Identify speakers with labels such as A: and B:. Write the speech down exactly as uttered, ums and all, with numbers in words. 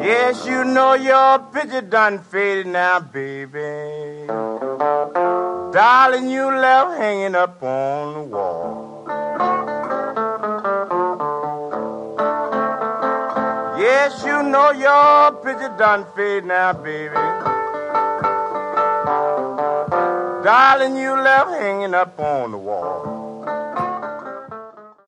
A: Yes, you know your picture done faded now, baby. Darling, you left hanging up on the wall. Yes, you know your picture done faded now, baby. Darling, you left hanging up on the wall.